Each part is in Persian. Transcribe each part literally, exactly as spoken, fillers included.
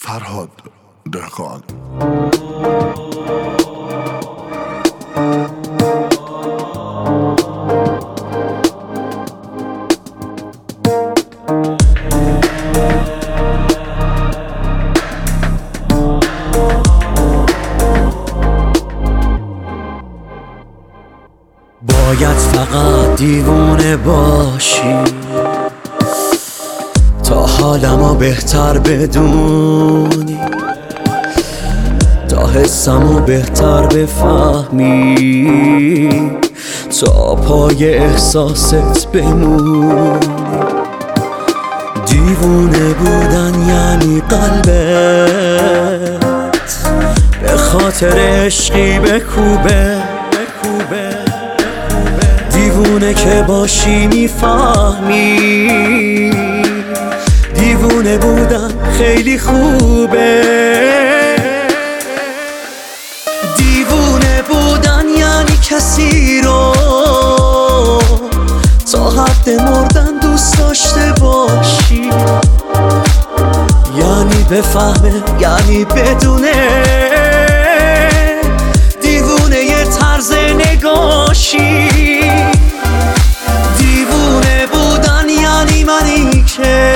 فرهاد دهقان. باید فقط دیوونه باشی تا حالمو بهتر بدونی، تا حسمو بهتر بفهمی، تا پای احساست بمونی. دیوونه بودن یعنی قلبت به خاطر عشقی بکوبه. دیوونه که باشی میفهمی، دیوونه بودن خیلی خوبه. دیوونه بودن یعنی کسی رو تا حد مردن دوست داشته باشی، یعنی بفهمه، یعنی بدونه. دیوونه یه طرز نگاشی. دیوونه بودن یعنی منی که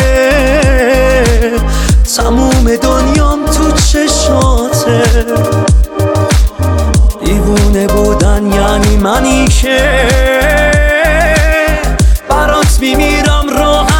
تموم دنیام تو چشاته. دیوونه بودن یعنی منی که برات میمیرم راحت.